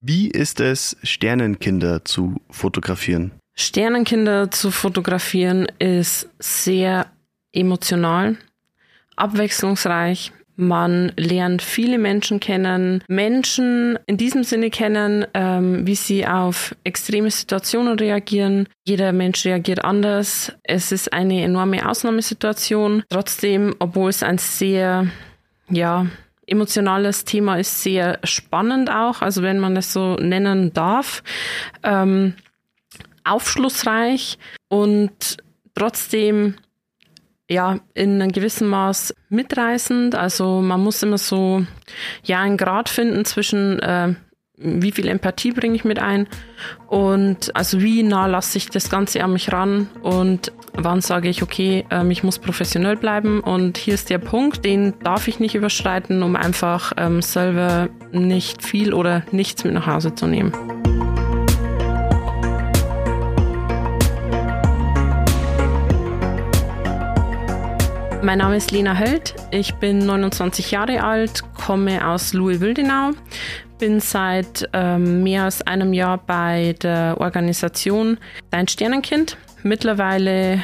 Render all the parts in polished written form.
Wie ist es, Sternenkinder zu fotografieren? Sternenkinder zu fotografieren ist sehr emotional, abwechslungsreich. Man lernt viele Menschen kennen. Menschen in diesem Sinne kennen, wie sie auf extreme Situationen reagieren. Jeder Mensch reagiert anders. Es ist eine enorme Ausnahmesituation. Trotzdem, obwohl es ein sehr, emotionales Thema ist, sehr spannend auch, also wenn man es so nennen darf, aufschlussreich und trotzdem in einem gewissen Maß mitreißend. Also man muss immer so einen Grad finden zwischen wie viel Empathie bringe ich mit ein und also wie nah lasse ich das Ganze an mich ran und wann sage ich, okay, ich muss professionell bleiben und hier ist der Punkt, den darf ich nicht überschreiten, um einfach selber nicht viel oder nichts mit nach Hause zu nehmen. Mein Name ist Lena Höld, ich bin 29 Jahre alt, komme aus Luhe-Wildenau, bin seit mehr als einem Jahr bei der Organisation Dein Sternenkind. Mittlerweile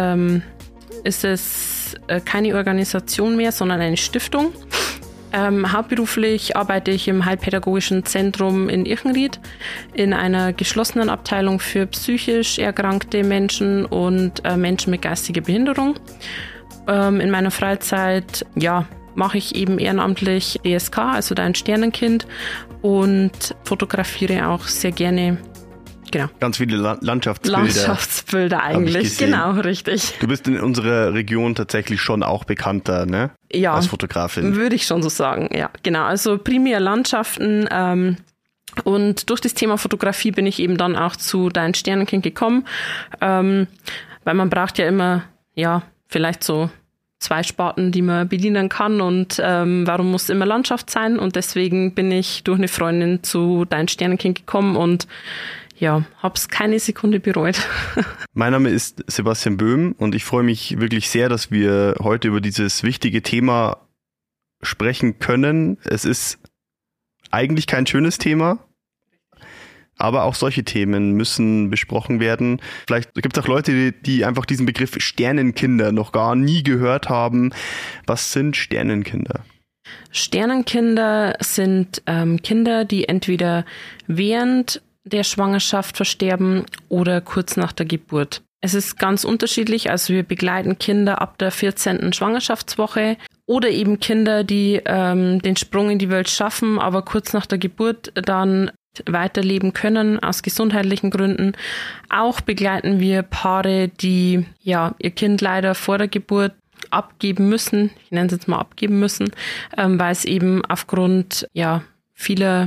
ist es keine Organisation mehr, sondern eine Stiftung. Hauptberuflich arbeite ich im Heilpädagogischen Zentrum in Irchenried in einer geschlossenen Abteilung für psychisch erkrankte Menschen und Menschen mit geistiger Behinderung. In meiner Freizeit, mache ich eben ehrenamtlich DSK, also Dein Sternenkind und fotografiere auch sehr gerne, genau. Ganz viele Landschaftsbilder. Landschaftsbilder eigentlich, genau, richtig. Du bist in unserer Region tatsächlich schon auch bekannter, ne? Ja, als Fotografin. Würde ich schon so sagen, ja, genau. Also primär Landschaften, und durch das Thema Fotografie bin ich eben dann auch zu Dein Sternenkind gekommen, weil man braucht ja immer, vielleicht so 2 Sparten, die man bedienen kann und warum muss immer Landschaft sein? Und deswegen bin ich durch eine Freundin zu Dein Sternenkind gekommen und habe es keine Sekunde bereut. Mein Name ist Sebastian Böhm und ich freue mich wirklich sehr, dass wir heute über dieses wichtige Thema sprechen können. Es ist eigentlich kein schönes Thema, aber auch solche Themen müssen besprochen werden. Vielleicht gibt es auch Leute, die einfach diesen Begriff Sternenkinder noch gar nie gehört haben. Was sind Sternenkinder? Sternenkinder sind Kinder, die entweder während der Schwangerschaft versterben oder kurz nach der Geburt. Es ist ganz unterschiedlich, also wir begleiten Kinder ab der 14. Schwangerschaftswoche oder eben Kinder, die den Sprung in die Welt schaffen, aber kurz nach der Geburt dann weiterleben können aus gesundheitlichen Gründen. Auch begleiten wir Paare, die ihr Kind leider vor der Geburt abgeben müssen, ich nenne es jetzt mal abgeben müssen, weil es eben aufgrund vieler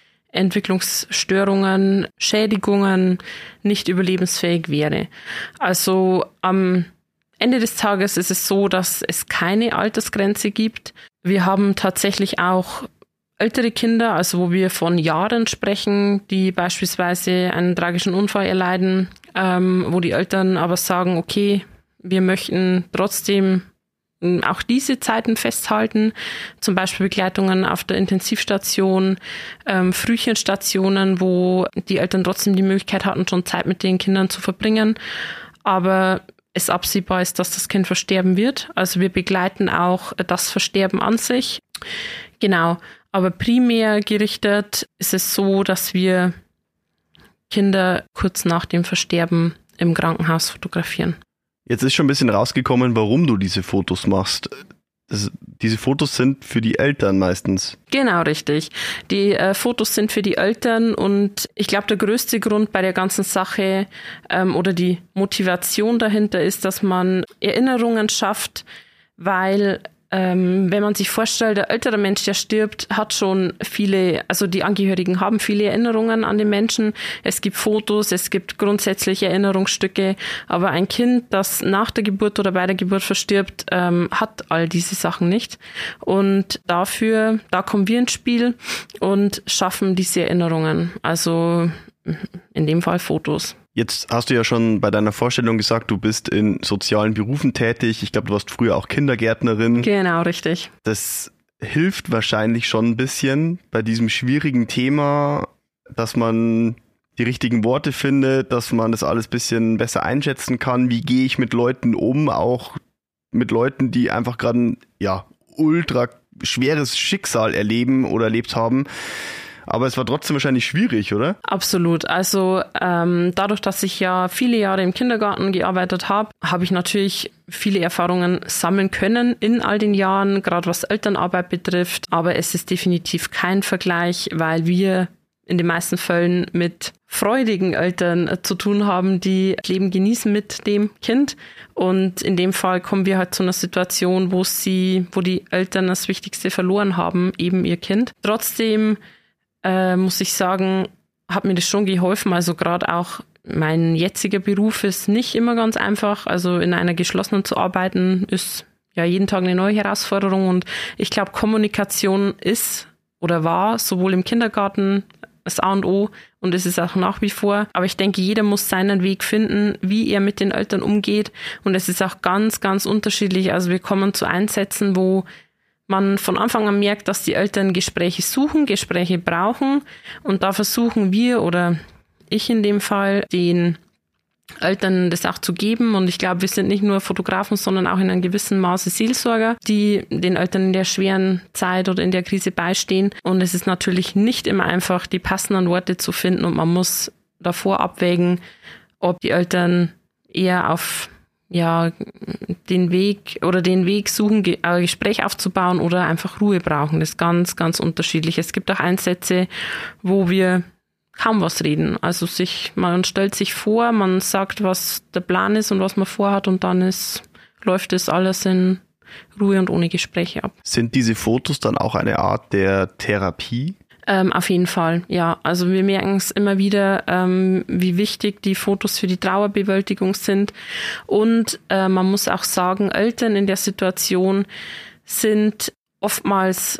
Entwicklungsstörungen, Schädigungen nicht überlebensfähig wäre. Also am Ende des Tages ist es so, dass es keine Altersgrenze gibt. Wir haben tatsächlich auch ältere Kinder, also wo wir von Jahren sprechen, die beispielsweise einen tragischen Unfall erleiden, wo die Eltern aber sagen, okay, wir möchten trotzdem auch diese Zeiten festhalten, zum Beispiel Begleitungen auf der Intensivstation, Frühchenstationen, wo die Eltern trotzdem die Möglichkeit hatten, schon Zeit mit den Kindern zu verbringen, aber es absehbar ist, dass das Kind versterben wird. Also wir begleiten auch das Versterben an sich. Genau, aber primär gerichtet ist es so, dass wir Kinder kurz nach dem Versterben im Krankenhaus fotografieren. Jetzt ist schon ein bisschen rausgekommen, warum du diese Fotos machst. Diese Fotos sind für die Eltern meistens. Genau, richtig. Die Fotos sind für die Eltern und ich glaube, der größte Grund bei der ganzen Sache oder die Motivation dahinter ist, dass man Erinnerungen schafft, weil wenn man sich vorstellt, der ältere Mensch, der stirbt, hat schon viele, also die Angehörigen haben viele Erinnerungen an den Menschen. Es gibt Fotos, es gibt grundsätzliche Erinnerungsstücke, aber ein Kind, das nach der Geburt oder bei der Geburt verstirbt, hat all diese Sachen nicht. Und da kommen wir ins Spiel und schaffen diese Erinnerungen. Also in dem Fall Fotos. Jetzt hast du ja schon bei deiner Vorstellung gesagt, du bist in sozialen Berufen tätig. Ich glaube, du warst früher auch Kindergärtnerin. Genau, richtig. Das hilft wahrscheinlich schon ein bisschen bei diesem schwierigen Thema, dass man die richtigen Worte findet, dass man das alles ein bisschen besser einschätzen kann. Wie gehe ich mit Leuten um, auch mit Leuten, die einfach gerade ein ultra schweres Schicksal erleben oder erlebt haben. Aber es war trotzdem wahrscheinlich schwierig, oder? Absolut. Also dadurch, dass ich ja viele Jahre im Kindergarten gearbeitet habe, habe ich natürlich viele Erfahrungen sammeln können in all den Jahren, gerade was Elternarbeit betrifft. Aber es ist definitiv kein Vergleich, weil wir in den meisten Fällen mit freudigen Eltern zu tun haben, die das Leben genießen mit dem Kind. Und in dem Fall kommen wir halt zu einer Situation, wo die Eltern das Wichtigste verloren haben, eben ihr Kind. Trotzdem muss ich sagen, hat mir das schon geholfen. Also gerade auch mein jetziger Beruf ist nicht immer ganz einfach. Also in einer geschlossenen zu arbeiten ist ja jeden Tag eine neue Herausforderung. Und ich glaube, Kommunikation ist oder war sowohl im Kindergarten das A und O und es ist auch nach wie vor. Aber ich denke, jeder muss seinen Weg finden, wie er mit den Eltern umgeht. Und es ist auch ganz, ganz unterschiedlich. Also wir kommen zu Einsätzen, wo man von Anfang an merkt, dass die Eltern Gespräche suchen, Gespräche brauchen. Und da versuchen wir oder ich in dem Fall, den Eltern das auch zu geben. Und ich glaube, wir sind nicht nur Fotografen, sondern auch in einem gewissen Maße Seelsorger, die den Eltern in der schweren Zeit oder in der Krise beistehen. Und es ist natürlich nicht immer einfach, die passenden Worte zu finden. Und man muss davor abwägen, ob die Eltern eher auf den Weg suchen, ein Gespräch aufzubauen oder einfach Ruhe brauchen. Das ist ganz, ganz unterschiedlich. Es gibt auch Einsätze, wo wir kaum was reden. Also man stellt sich vor, man sagt, was der Plan ist und was man vorhat und dann läuft das alles in Ruhe und ohne Gespräche ab. Sind diese Fotos dann auch eine Art der Therapie? Auf jeden Fall, ja. Also wir merken es immer wieder, wie wichtig die Fotos für die Trauerbewältigung sind. Und man muss auch sagen, Eltern in der Situation sind oftmals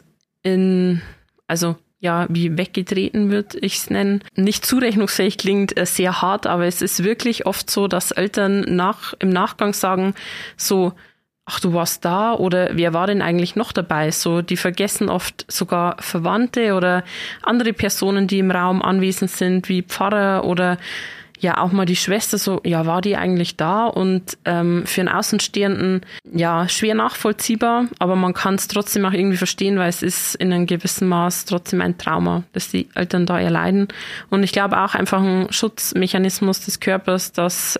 wie weggetreten wird, ich es nennen. Nicht zurechnungsfähig klingt sehr hart, aber es ist wirklich oft so, dass Eltern im Nachgang sagen, so, ach, du warst da oder wer war denn eigentlich noch dabei? So, die vergessen oft sogar Verwandte oder andere Personen, die im Raum anwesend sind, wie Pfarrer oder ja auch mal die Schwester, so, ja, war die eigentlich da? Und für einen Außenstehenden, ja, schwer nachvollziehbar, aber man kann es trotzdem auch irgendwie verstehen, weil es ist in einem gewissen Maß trotzdem ein Trauma, das die Eltern da erleiden. Und ich glaube auch einfach ein Schutzmechanismus des Körpers, dass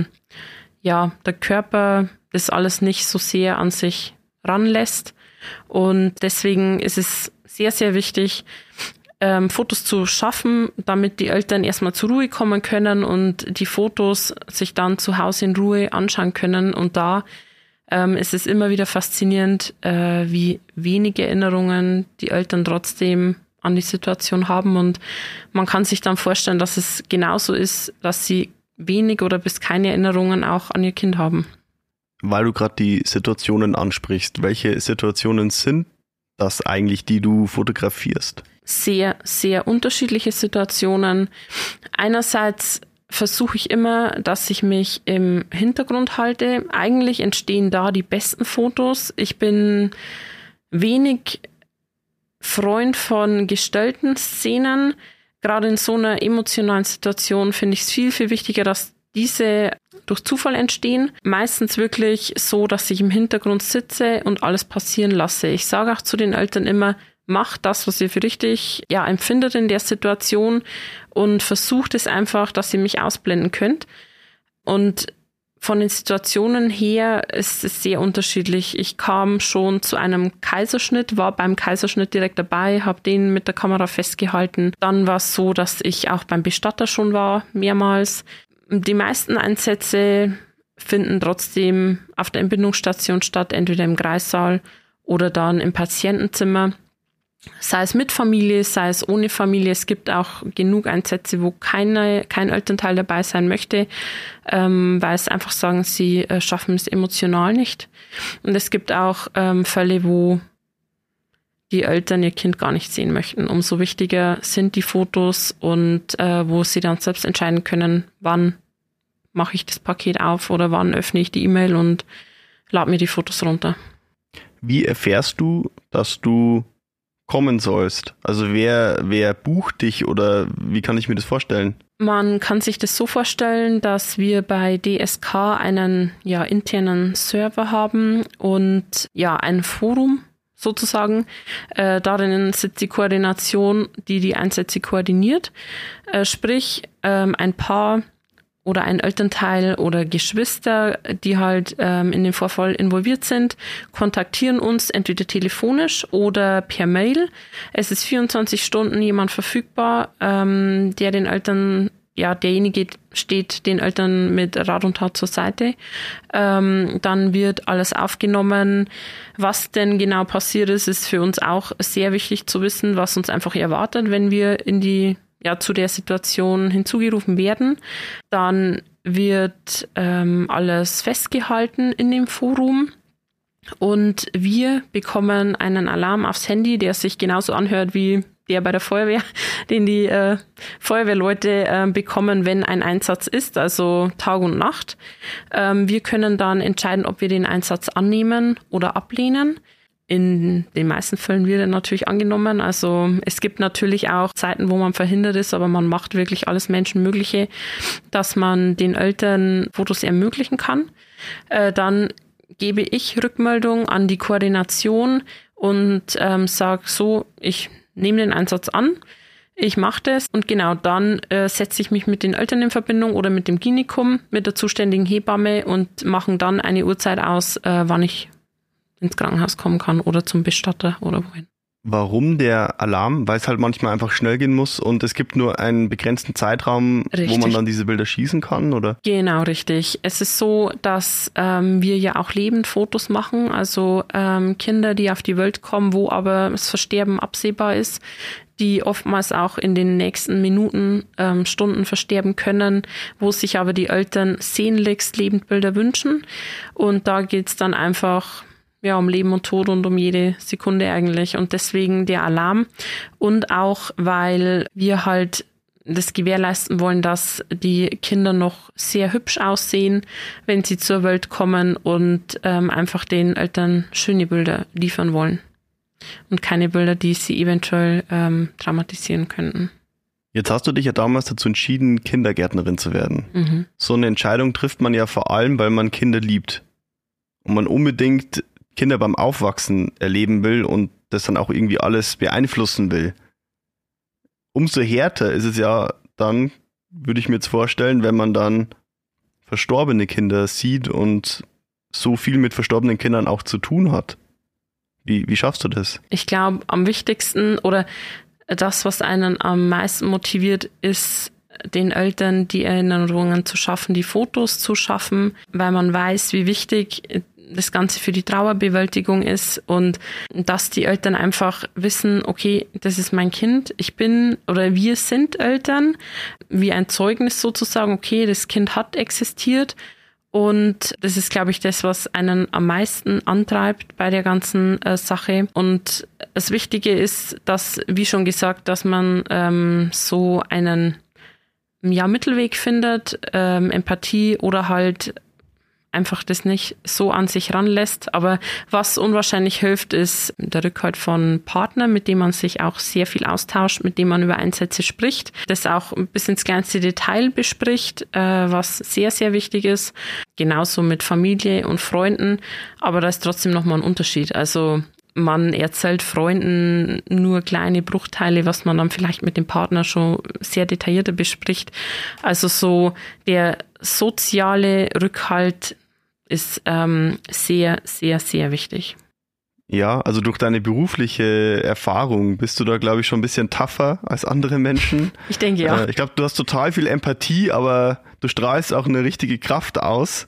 der Körper das alles nicht so sehr an sich ranlässt. Und deswegen ist es sehr, sehr wichtig, Fotos zu schaffen, damit die Eltern erstmal zur Ruhe kommen können und die Fotos sich dann zu Hause in Ruhe anschauen können. Und da ist es immer wieder faszinierend, wie wenige Erinnerungen die Eltern trotzdem an die Situation haben. Und man kann sich dann vorstellen, dass es genauso ist, dass sie wenig oder bis keine Erinnerungen auch an ihr Kind haben. Weil du gerade die Situationen ansprichst, welche Situationen sind das eigentlich, die du fotografierst? Sehr, sehr unterschiedliche Situationen. Einerseits versuche ich immer, dass ich mich im Hintergrund halte. Eigentlich entstehen da die besten Fotos. Ich bin wenig Freund von gestellten Szenen. Gerade in so einer emotionalen Situation finde ich es viel, viel wichtiger, dass diese durch Zufall entstehen. Meistens wirklich so, dass ich im Hintergrund sitze und alles passieren lasse. Ich sage auch zu den Eltern immer, macht das, was ihr für richtig empfindet in der Situation und versucht es einfach, dass ihr mich ausblenden könnt. Und von den Situationen her ist es sehr unterschiedlich. Ich kam schon zu einem Kaiserschnitt, war beim Kaiserschnitt direkt dabei, habe den mit der Kamera festgehalten. Dann war es so, dass ich auch beim Bestatter schon war, mehrmals. Die meisten Einsätze finden trotzdem auf der Entbindungsstation statt, entweder im Kreissaal oder dann im Patientenzimmer. Sei es mit Familie, sei es ohne Familie. Es gibt auch genug Einsätze, wo kein Elternteil dabei sein möchte, weil es einfach sagen, sie schaffen es emotional nicht. Und es gibt auch Fälle, wo die Eltern ihr Kind gar nicht sehen möchten. Umso wichtiger sind die Fotos und wo sie dann selbst entscheiden können, wann mache ich das Paket auf oder wann öffne ich die E-Mail und lade mir die Fotos runter. Wie erfährst du, dass du kommen sollst? Also wer bucht dich oder wie kann ich mir das vorstellen? Man kann sich das so vorstellen, dass wir bei DSK einen internen Server haben und ein Forum sozusagen. Darin sitzt die Koordination, die Einsätze koordiniert. Sprich, ein Paar oder ein Elternteil oder Geschwister, die halt in den Vorfall involviert sind, kontaktieren uns entweder telefonisch oder per Mail. Es ist 24 Stunden jemand verfügbar, der den Eltern, derjenige steht den Eltern mit Rat und Tat zur Seite. Dann wird alles aufgenommen. Was denn genau passiert ist für uns auch sehr wichtig zu wissen, was uns einfach erwartet, wenn wir zu der Situation hinzugerufen werden. Dann wird alles festgehalten in dem Forum und wir bekommen einen Alarm aufs Handy, der sich genauso anhört wie der bei der Feuerwehr, den die Feuerwehrleute bekommen, wenn ein Einsatz ist, also Tag und Nacht. Wir können dann entscheiden, ob wir den Einsatz annehmen oder ablehnen. In den meisten Fällen wird er natürlich angenommen. Also es gibt natürlich auch Zeiten, wo man verhindert ist, aber man macht wirklich alles Menschenmögliche, dass man den Eltern Fotos ermöglichen kann. Dann gebe ich Rückmeldung an die Koordination und sage so, ich nehme den Einsatz an, ich mache das und genau dann setze ich mich mit den Eltern in Verbindung oder mit dem Klinikum, mit der zuständigen Hebamme und machen dann eine Uhrzeit aus, wann ich ins Krankenhaus kommen kann oder zum Bestatter oder wohin. Warum der Alarm? Weil es halt manchmal einfach schnell gehen muss und es gibt nur einen begrenzten Zeitraum, wo man dann diese Bilder schießen kann, oder? Genau, richtig. Es ist so, dass wir ja auch lebend Fotos machen, also Kinder, die auf die Welt kommen, wo aber das Versterben absehbar ist, die oftmals auch in den nächsten Minuten, Stunden versterben können, wo sich aber die Eltern sehnlichst Lebendbilder wünschen. Und da geht's dann einfach um Leben und Tod und um jede Sekunde eigentlich. Und deswegen der Alarm. Und auch, weil wir halt das gewährleisten wollen, dass die Kinder noch sehr hübsch aussehen, wenn sie zur Welt kommen und einfach den Eltern schöne Bilder liefern wollen. Und keine Bilder, die sie eventuell traumatisieren könnten. Jetzt hast du dich ja damals dazu entschieden, Kindergärtnerin zu werden. Mhm. So eine Entscheidung trifft man ja vor allem, weil man Kinder liebt. Und man unbedingt Kinder beim Aufwachsen erleben will und das dann auch irgendwie alles beeinflussen will. Umso härter ist es ja dann, würde ich mir jetzt vorstellen, wenn man dann verstorbene Kinder sieht und so viel mit verstorbenen Kindern auch zu tun hat. Wie schaffst du das? Ich glaube, am wichtigsten oder das, was einen am meisten motiviert, ist, den Eltern die Erinnerungen zu schaffen, die Fotos zu schaffen, weil man weiß, wie wichtig das Ganze für die Trauerbewältigung ist und dass die Eltern einfach wissen, okay, das ist mein Kind, ich bin oder wir sind Eltern, wie ein Zeugnis sozusagen, okay, das Kind hat existiert und das ist, glaube ich, das, was einen am meisten antreibt bei der ganzen Sache und das Wichtige ist, dass, wie schon gesagt, dass man so einen Mittelweg findet, Empathie oder halt einfach das nicht so an sich ranlässt. Aber was unwahrscheinlich hilft, ist der Rückhalt von Partnern, mit dem man sich auch sehr viel austauscht, mit dem man über Einsätze spricht, das auch bis ins kleinste Detail bespricht, was sehr, sehr wichtig ist. Genauso mit Familie und Freunden. Aber da ist trotzdem nochmal ein Unterschied. Also man erzählt Freunden nur kleine Bruchteile, was man dann vielleicht mit dem Partner schon sehr detaillierter bespricht. Also so der soziale Rückhalt ist sehr, sehr, sehr wichtig. Ja, also durch deine berufliche Erfahrung bist du da, glaube ich, schon ein bisschen tougher als andere Menschen. Ich denke, ja. Ich glaube, du hast total viel Empathie, aber du strahlst auch eine richtige Kraft aus.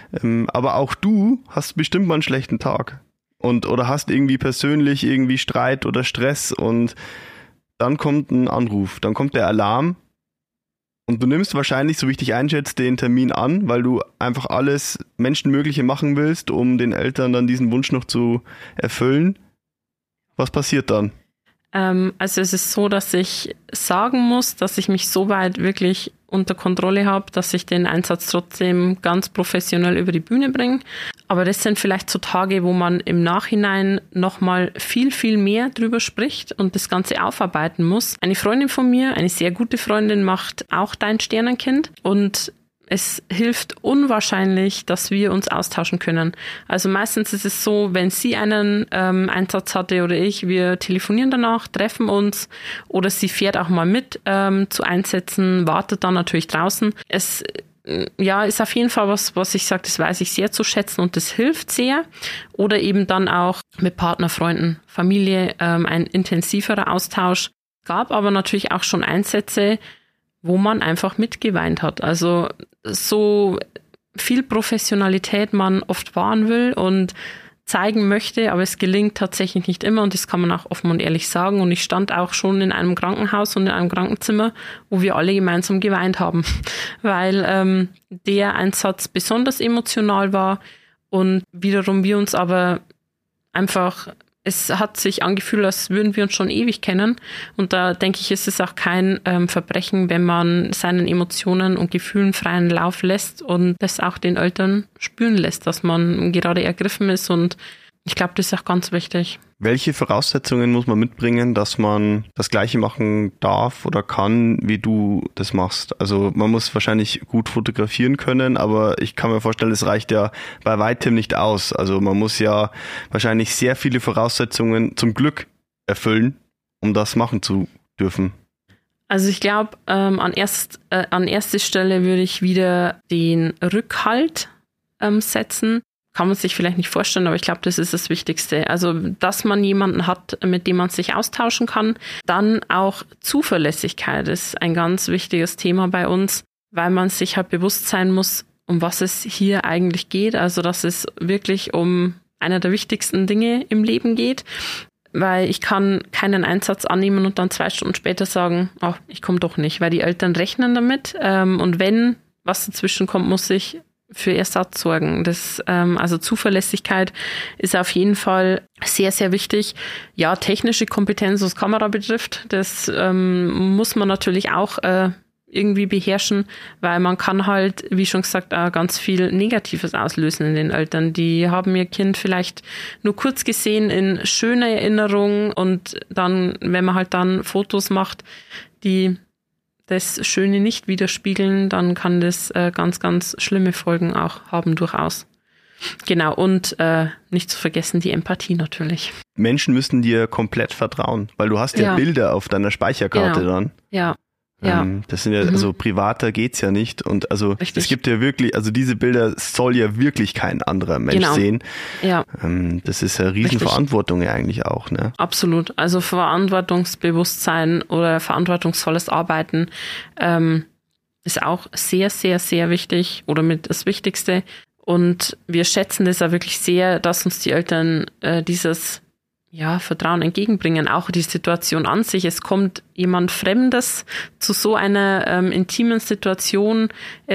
Aber auch du hast bestimmt mal einen schlechten Tag. Oder hast irgendwie persönlich irgendwie Streit oder Stress und dann kommt ein Anruf, dann kommt der Alarm und du nimmst wahrscheinlich, so wie ich dich einschätze, den Termin an, weil du einfach alles Menschenmögliche machen willst, um den Eltern dann diesen Wunsch noch zu erfüllen. Was passiert dann? Also es ist so, dass ich sagen muss, dass ich mich soweit wirklich unter Kontrolle habe, dass ich den Einsatz trotzdem ganz professionell über die Bühne bringe. Aber das sind vielleicht so Tage, wo man im Nachhinein nochmal viel, viel mehr drüber spricht und das Ganze aufarbeiten muss. Eine Freundin von mir, eine sehr gute Freundin, macht auch Dein Sternenkind und es hilft unwahrscheinlich, dass wir uns austauschen können. Also meistens ist es so, wenn sie einen Einsatz hatte oder ich, wir telefonieren danach, treffen uns oder sie fährt auch mal mit zu Einsätzen, wartet dann natürlich draußen. Es ist auf jeden Fall was ich sage, das weiß ich sehr zu schätzen und das hilft sehr. Oder eben dann auch mit Partner, Freunden, Familie ein intensiverer Austausch. Gab aber natürlich auch schon Einsätze, wo man einfach mitgeweint hat. Also so viel Professionalität man oft wahren will und zeigen möchte, aber es gelingt tatsächlich nicht immer und das kann man auch offen und ehrlich sagen. Und ich stand auch schon in einem Krankenhaus und in einem Krankenzimmer, wo wir alle gemeinsam geweint haben, weil der Einsatz besonders emotional war und wiederum wir uns aber einfach, es hat sich angefühlt, als würden wir uns schon ewig kennen. Und da denke ich, ist es auch kein Verbrechen, wenn man seinen Emotionen und Gefühlen freien Lauf lässt und das auch den Eltern spüren lässt, dass man gerade ergriffen ist. Und ich glaube, das ist auch ganz wichtig. Welche Voraussetzungen muss man mitbringen, dass man das Gleiche machen darf oder kann, wie du das machst? Also man muss wahrscheinlich gut fotografieren können, aber ich kann mir vorstellen, es reicht ja bei weitem nicht aus. Also man muss ja wahrscheinlich sehr viele Voraussetzungen zum Glück erfüllen, um das machen zu dürfen. Also ich glaube, an erste Stelle würde ich wieder den Rückhalt setzen. Kann man sich vielleicht nicht vorstellen, aber ich glaube, das ist das Wichtigste. Also, dass man jemanden hat, mit dem man sich austauschen kann. Dann auch Zuverlässigkeit ist ein ganz wichtiges Thema bei uns, weil man sich halt bewusst sein muss, um was es hier eigentlich geht. Also, dass es wirklich um einer der wichtigsten Dinge im Leben geht. Weil ich kann keinen Einsatz annehmen und dann 2 Stunden später sagen, ich komme doch nicht, weil die Eltern rechnen damit. Und wenn was dazwischen kommt, muss ich für Ersatz sorgen. Also Zuverlässigkeit ist auf jeden Fall sehr, sehr wichtig. Ja, technische Kompetenz, was Kamera betrifft, das muss man natürlich auch irgendwie beherrschen, weil man kann halt, wie schon gesagt, auch ganz viel Negatives auslösen in den Eltern. Die haben ihr Kind vielleicht nur kurz gesehen in schöner Erinnerung und dann, wenn man halt dann Fotos macht, die das Schöne nicht widerspiegeln, dann kann das ganz, ganz schlimme Folgen auch haben durchaus. Genau, und nicht zu vergessen die Empathie natürlich. Menschen müssen dir komplett vertrauen, weil du hast ja Bilder auf deiner Speicherkarte dann. Ja. Das sind ja, also privater geht's ja nicht und also richtig. Es gibt ja wirklich, also diese Bilder soll ja wirklich kein anderer Mensch sehen. Ja. Das ist eine Riesenverantwortung ja eigentlich auch, ne? Absolut. Also Verantwortungsbewusstsein oder verantwortungsvolles Arbeiten ist auch sehr, sehr, sehr wichtig oder mit das Wichtigste. Und wir schätzen das auch wirklich sehr, dass uns die Eltern dieses Vertrauen entgegenbringen, auch die Situation an sich. Es kommt jemand Fremdes zu so einer intimen Situation.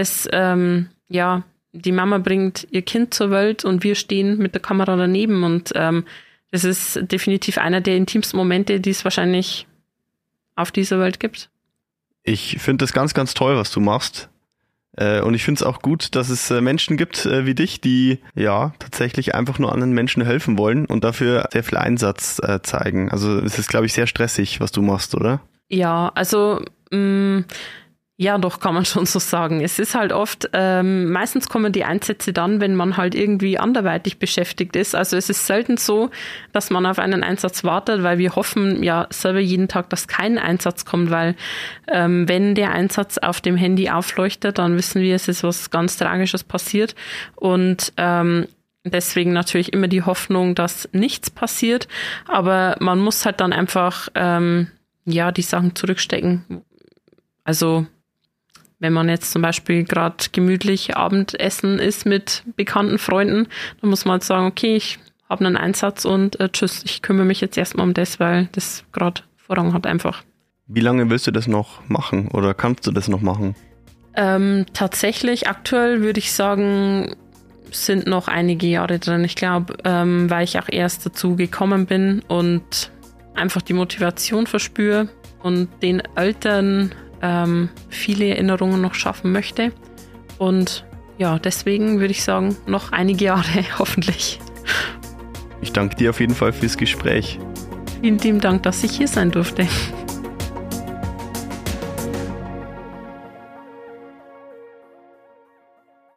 Die Mama bringt ihr Kind zur Welt und wir stehen mit der Kamera daneben und das ist definitiv einer der intimsten Momente, die es wahrscheinlich auf dieser Welt gibt. Ich finde das ganz, ganz toll, was du machst. Und ich finde es auch gut, dass es Menschen gibt wie dich, die tatsächlich einfach nur anderen Menschen helfen wollen und dafür sehr viel Einsatz zeigen. Also es ist, glaube ich, sehr stressig, was du machst, oder? Ja, also doch, kann man schon so sagen. Es ist halt oft, meistens kommen die Einsätze dann, wenn man halt irgendwie anderweitig beschäftigt ist. Also es ist selten so, dass man auf einen Einsatz wartet, weil wir hoffen ja selber jeden Tag, dass kein Einsatz kommt, weil wenn der Einsatz auf dem Handy aufleuchtet, dann wissen wir, es ist was ganz Tragisches passiert und deswegen natürlich immer die Hoffnung, dass nichts passiert, aber man muss halt dann einfach die Sachen zurückstecken. Also wenn man jetzt zum Beispiel gerade gemütlich Abendessen ist mit bekannten Freunden, dann muss man halt sagen, okay, ich habe einen Einsatz und tschüss, ich kümmere mich jetzt erstmal um das, weil das gerade Vorrang hat einfach. Wie lange willst du das noch machen oder kannst du das noch machen? Tatsächlich, aktuell würde ich sagen, sind noch einige Jahre drin. Ich glaube, weil ich auch erst dazu gekommen bin und einfach die Motivation verspüre und den Eltern viele Erinnerungen noch schaffen möchte. Und ja, deswegen würde ich sagen, noch einige Jahre hoffentlich. Ich danke dir auf jeden Fall fürs Gespräch. Vielen lieben Dank, dass ich hier sein durfte.